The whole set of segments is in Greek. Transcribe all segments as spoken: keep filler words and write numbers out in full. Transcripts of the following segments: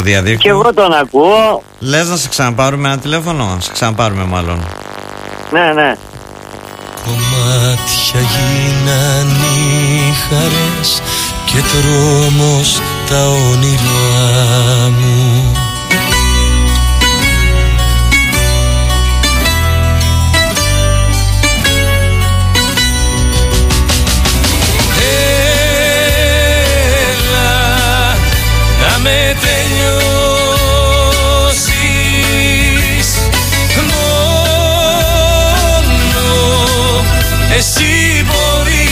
διαδίκτυο. Και εγώ τον ακούω. Λες να σε ξαναπάρουμε ένα τηλέφωνο? Σε ξαναπάρουμε μάλλον. Ναι, ναι. Κομμάτια γίναν οι χαρές και τρόμος τα όνειρά μου. Έλα να με τελειώσεις, μόνο εσύ μπορείς.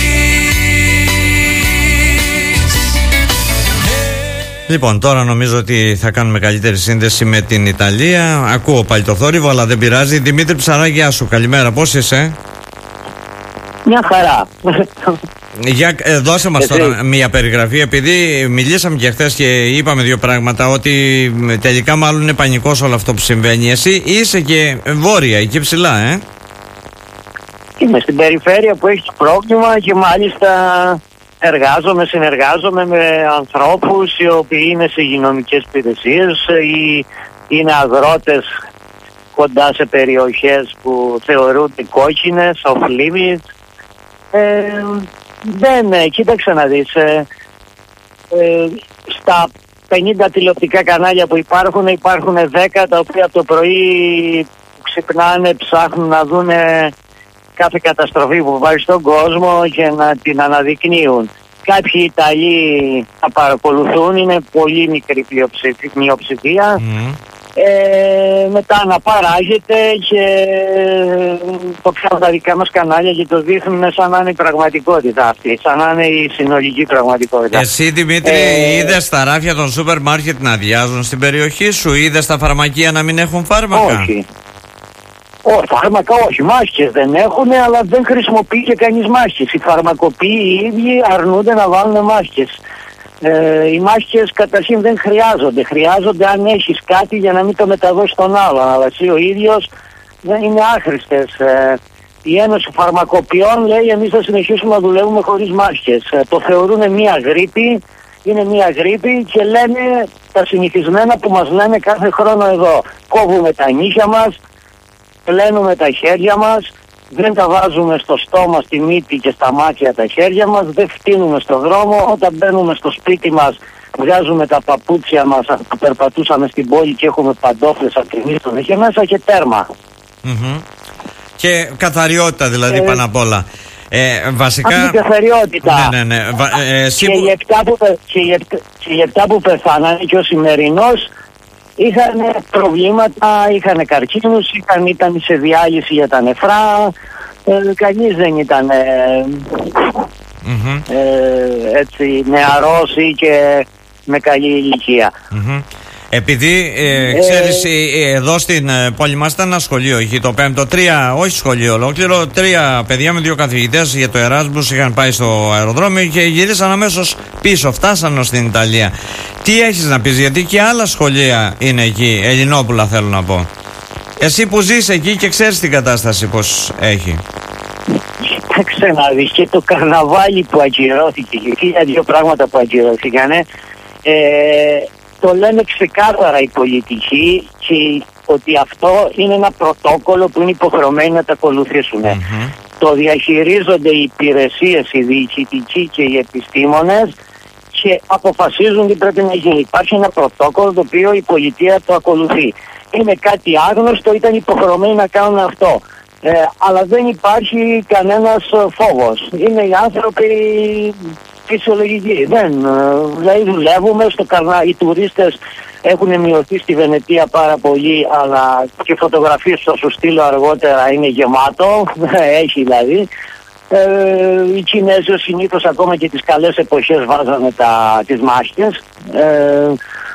Λοιπόν, τώρα νομίζω ότι θα κάνουμε καλύτερη σύνδεση με την Ιταλία. Ακούω πάλι το θόρυβο, αλλά δεν πειράζει. Δημήτρη Ψαρά, γεια σου, καλημέρα, πώς είσαι? Μια χαρά. Για, ε, δώσε μας τώρα μια περιγραφή, επειδή μιλήσαμε και χθες και είπαμε δύο πράγματα, ότι τελικά μάλλον είναι πανικός όλο αυτό που συμβαίνει. Εσύ είσαι και βόρεια, εκεί ψηλά, ε? Είμαι στην περιφέρεια που έχει το πρόβλημα και μάλιστα εργάζομαι, συνεργάζομαι με ανθρώπους οι οποίοι είναι σε υγειονομικές υπηρεσίες ή είναι αγρότες κοντά σε περιοχές που θεωρούνται κόκκινες, off limit. Ε, δεν, ε, κοίταξε να δεις, ε, ε, στα πενήντα τηλεοπτικά κανάλια που υπάρχουν, υπάρχουν δέκα τα οποία από το πρωί ξυπνάνε, ψάχνουν να δούνε κάθε καταστροφή που βάζει στον κόσμο και να την αναδεικνύουν. Κάποιοι Ιταλοί θα παρακολουθούν, είναι πολύ μικρή μειοψηφία. Mm. Ε, μετά να παράγεται και το πιάνουν τα δικά μας κανάλια και το δείχνουν σαν να είναι η πραγματικότητα αυτή, σαν να είναι η συνολική πραγματικότητα. Εσύ, Δημήτρη, ε, είδες τα ράφια των σούπερ μάρκετ να αδειάζουν στην περιοχή σου? Είδες τα φαρμακεία να μην έχουν φάρμακα? Όχι. Ω, φάρμακα όχι, μάσκες δεν έχουν, αλλά δεν χρησιμοποιεί και κανείς μάσκες. Οι φαρμακοποιοί οι ίδιοι αρνούνται να βάλουν μάσκες. Ε, οι μάσκες καταρχήν δεν χρειάζονται. Χρειάζονται αν έχεις κάτι για να μην το μεταδώσεις στον άλλον. Αλλά εσύ ο ίδιος δεν είναι άχρηστες. Ε, η Ένωση Φαρμακοποιών λέει εμείς θα συνεχίσουμε να δουλεύουμε χωρίς μάσκες. Ε, το θεωρούν μια γρίπη. Είναι μια γρίπη και λένε τα συνηθισμένα που μας λένε κάθε χρόνο εδώ. Κόβουμε τα νύχια μας, πλένουμε τα χέρια μας, δεν τα βάζουμε στο στόμα, στη μύτη και στα μάτια τα χέρια μας, δεν φτύνουμε στο δρόμο, όταν μπαίνουμε στο σπίτι μας βγάζουμε τα παπούτσια μας που περπατούσαμε στην πόλη και έχουμε παντόφλες από τη μύστον και μέσα και τέρμα. Mm-hmm. Και καθαριότητα δηλαδή ε, πάνω απ' όλα. Ε, βασικά... Αυτή η καθαριότητα. Ναι, ναι, ναι. Βα, ε, και, οι επτά που, και, οι επτά, και οι επτά που πεθάνανε και ο σημερινός είχαν προβλήματα, είχαν καρκίνους, είχαν, ήταν σε διάλυση για τα νεφρά, ε, κανείς δεν ήταν ε, mm-hmm. ε, έτσι νεαρός ή και με καλή ηλικία. Mm-hmm. Επειδή ε, ξέρεις ε, εδώ στην ε, πόλη μας ήταν ένα σχολείο, εκεί το πέμπτο, τρία, όχι σχολείο ολόκληρο, τρία παιδιά με δύο καθηγητές για το Εράσμους είχαν πάει στο αεροδρόμιο και γυρίσαν αμέσως πίσω, φτάσαν στην Ιταλία. Τι έχεις να πεις, γιατί και άλλα σχολεία είναι εκεί, Ελληνόπουλα θέλω να πω. Εσύ που ζεις εκεί και ξέρεις την κατάσταση πως έχει. Κοίταξε να δεις, και το καρναβάλι που ακυρώθηκε και χίλια δύο πράγματα που ακυρώθηκαν, ε, το λένε ξεκάθαρα οι πολιτικοί και ότι αυτό είναι ένα πρωτόκολλο που είναι υποχρεωμένοι να τα ακολουθήσουν. Mm-hmm. Το διαχειρίζονται οι υπηρεσίες, οι διοικητικοί και οι επιστήμονες και αποφασίζουν τι πρέπει να γίνει. Υπάρχει ένα πρωτόκολλο το οποίο η πολιτεία το ακολουθεί. Είναι κάτι άγνωστο, ήταν υποχρεωμένοι να κάνουν αυτό. Ε, αλλά δεν υπάρχει κανένας φόβος. Είναι οι άνθρωποι φυσιολογικοί. Δεν, δηλαδή δουλεύουμε στο καρνά. Οι τουρίστες έχουν μειωθεί στη Βενετία πάρα πολύ, αλλά και φωτογραφίες που θα σου στείλω αργότερα είναι γεμάτο. Έχει δηλαδή. Ε, οι Κινέζοι συνήθως ακόμα και τις καλές εποχές βάζανε τα, τις μάσκες. Ε,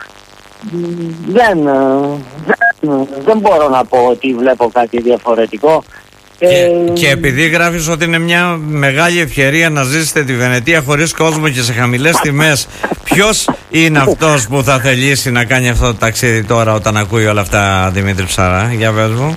δεν, δεν, δεν μπορώ να πω ότι βλέπω κάτι διαφορετικό. Και, ε, και επειδή γράφεις ότι είναι μια μεγάλη ευκαιρία να ζήσετε τη Βενετία χωρίς κόσμο και σε χαμηλές τιμές, ποιος είναι αυτός που θα θελήσει να κάνει αυτό το ταξίδι τώρα όταν ακούει όλα αυτά, Δημήτρη Ψαρά? Για πες μου.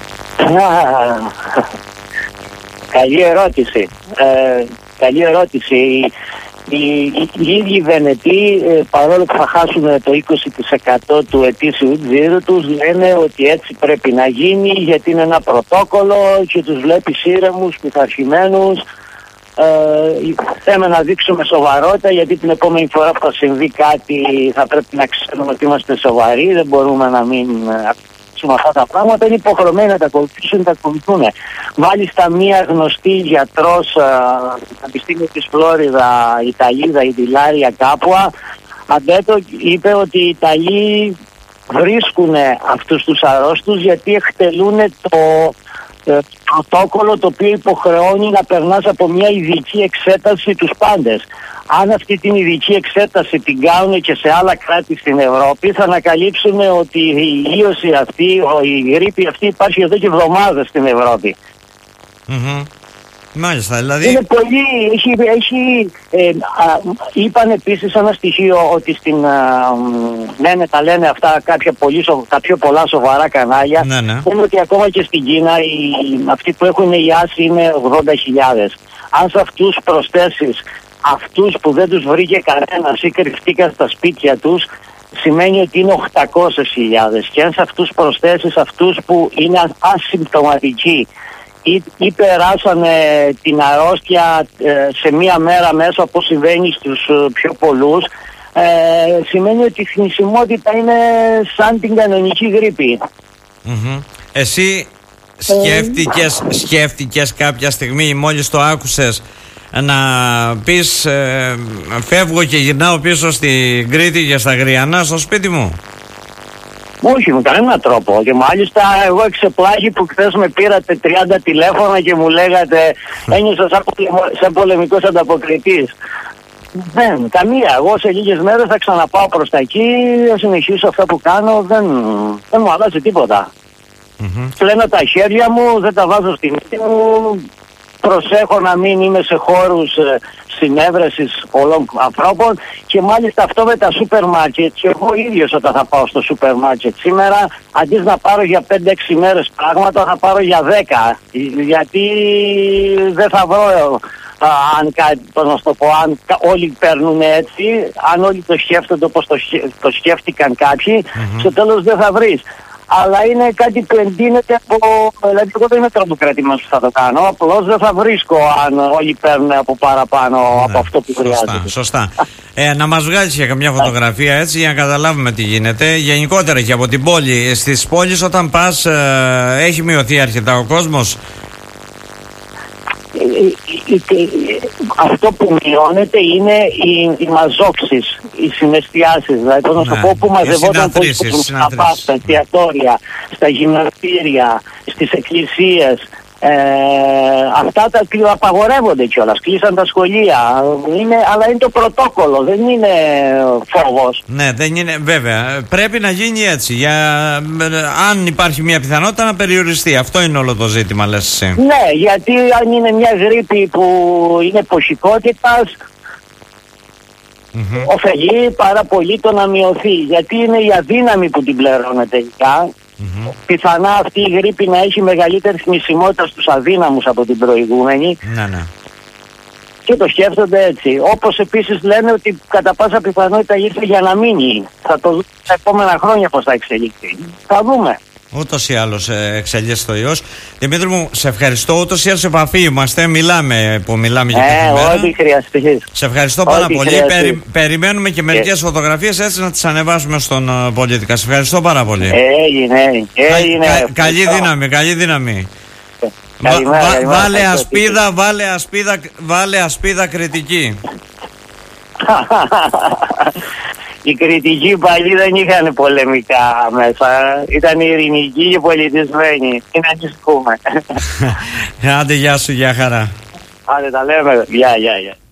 Καλή ερώτηση. Ε, καλή ερώτηση. Οι, οι, οι ίδιοι Βενετοί, ε, παρόλο που θα χάσουν το είκοσι τοις εκατό του ετήσιου τζίρου τους, λένε ότι έτσι πρέπει να γίνει γιατί είναι ένα πρωτόκολλο και τους βλέπει ήρεμους, πειθαρχημένους. Ε, θέλουμε να δείξουμε σοβαρότητα, γιατί την επόμενη φορά που θα συμβεί κάτι θα πρέπει να ξέρουμε ότι είμαστε σοβαροί, δεν μπορούμε να μην ακούσουμε αυτά τα πράγματα, είναι υποχρεωμένοι να τα ακολουθήσουν, τα ακολουθούν. Μάλιστα μία γνωστή γιατρός στην Πανεπιστήμιο της Φλόριδα, η Ιταλίδα, η Ντιλάρια Κάποα, αντέτο είπε ότι οι Ιταλοί βρίσκουν αυτούς τους αρρώστους γιατί εκτελούν το πρωτόκολλο το οποίο υποχρεώνει να περνάς από μια ειδική εξέταση τους πάντες. Αν αυτή την ειδική εξέταση την κάνουν και σε άλλα κράτη στην Ευρώπη, θα ανακαλύψουν ότι η ίωση αυτή, η γρίπη αυτή υπάρχει εδώ και εβδομάδες στην Ευρώπη. Mm-hmm. Μάλιστα, δηλαδή... Είναι πολύ, έχει, έχει ε, α, είπαν επίσης ένα στοιχείο ότι στην, α, λένε, τα λένε αυτά κάποια πολύ, τα πιο πολλά σοβαρά κανάλια, ναι, ναι. είναι ότι ακόμα και στην Κίνα οι, αυτοί που έχουν ιάσει είναι ογδόντα χιλιάδες. Αν σε αυτούς προσθέσεις αυτούς που δεν τους βρήκε κανένας ή κρυφτήκαν στα σπίτια τους, σημαίνει ότι είναι οκτακόσιες χιλιάδες. Και αν σε αυτούς προσθέσεις αυτούς που είναι ασυμπτωματικοί ή, ή περάσανε την αρρώστια ε, σε μία μέρα μέσα, όπως συμβαίνει στους ε, πιο πολλούς, ε, σημαίνει ότι η θνησιμότητα είναι σαν την κανονική γρίπη. Mm-hmm. Εσύ σκέφτηκες, ε, σκέφτηκες κάποια στιγμή, μόλις το άκουσες, να πεις ε, φεύγω και γυρνάω πίσω στην Κρήτη και στα Γριανά στο σπίτι μου? Όχι, με κανένα τρόπο. Και μάλιστα εγώ εξεπλάγει που χθες με πήρατε τριάντα τηλέφωνα και μου λέγατε ένιωσα σαν, πολεμο, σαν πολεμικός ανταποκριτής. Δεν, καμία. Εγώ σε λίγες μέρες θα ξαναπάω προς τα εκεί, θα συνεχίσω αυτά που κάνω, δεν, δεν μου αλλάζει τίποτα. Mm-hmm. Πλένω τα χέρια μου, δεν τα βάζω στη μύτη μου, προσέχω να μην είμαι σε χώρους ε, συνέβρεσης πολλών ανθρώπων και μάλιστα αυτό με τα σούπερ μάρκετ, και εγώ ίδιος όταν θα πάω στο σούπερ μάρκετ σήμερα, αντί να πάρω για πέντε έξι μέρες πράγματα, θα πάρω για δέκα, γιατί δεν θα βρω α, αν κάτι, να το πω, αν όλοι παίρνουν έτσι, αν όλοι το σκέφτονται όπως το, το σκέφτηκαν κάποιοι, mm-hmm. στο τέλος δεν θα βρεις. Αλλά είναι κάτι που εντείνεται από... Δηλαδή εγώ δεν είμαι τρομοκρατημένος που θα το κάνω, απλώς δεν θα βρίσκω αν όλοι παίρνουν από παραπάνω ναι, από αυτό που σωστά, χρειάζεται. Σωστά. ε, να μας βγάλεις για καμιά φωτογραφία έτσι για να καταλάβουμε τι γίνεται. Γενικότερα και από την πόλη. Στις πόλεις όταν πας ε, έχει μειωθεί αρκετά ο κόσμος? Αυτό που μειώνεται είναι οι, οι μαζόξεις, οι συναισθιάσεις. Δηλαδή, πώς να σου πω, που μαζευόταν πολύ στα πα, στα εστιατόρια, στα γυμναστήρια, στις εκκλησίες. Ε, αυτά τα απαγορεύονται κιόλας. Κλείσαν τα σχολεία. Είναι, αλλά είναι το πρωτόκολλο, δεν είναι φόβος. Ναι, δεν είναι, βέβαια. Πρέπει να γίνει έτσι. Για, αν υπάρχει μια πιθανότητα να περιοριστεί. Αυτό είναι όλο το ζήτημα, λες εσύ. Ναι, γιατί αν είναι μια γρίπη που είναι ποσικότητας, mm-hmm. ωφελεί πάρα πολύ το να μειωθεί. Γιατί είναι η αδύναμη που την πληρώνεται τελικά. Mm-hmm. Πιθανά αυτή η γρίπη να έχει μεγαλύτερη θνησιμότητα στους αδύναμους από την προηγούμενη. Ναι, ναι. Και το σκέφτονται έτσι. Όπως επίσης λένε ότι κατά πάσα πιθανότητα ήρθε για να μείνει. Θα το δούμε τα επόμενα χρόνια πώς θα εξελιχθεί. Θα δούμε. Ούτως ή άλλως εξελίσσεται το ιός. Δημήτρη μου, σε ευχαριστώ. Ούτως ή άλλως σε επαφή είμαστε. Μιλάμε που μιλάμε για κάθε μέρα. Ε, ό,τι χρειαστεί. Σε ευχαριστώ πάρα ό,τι πολύ. Περι, περιμένουμε και μερικές yeah. φωτογραφίες έτσι να τις ανεβάσουμε στον uh, Πολίτικα. Σε ευχαριστώ πάρα πολύ. Έγινε. έγινε Κα, καλή δύναμη, καλή δύναμη. Καλημέρα, βα, καλημέρα, βάλε ασπίδα, βάλε ασπίδα, βάλε ασπίδα κριτική. Οι κριτικοί παλιοί δεν είχαν πολεμικά μέσα. Ήταν ειρηνικοί και πολιτισμένοι. Μην ανησυχούμε. Άντε, γεια σου, γεια χαρά. Άντε, τα λέμε. Γεια, γεια, γεια.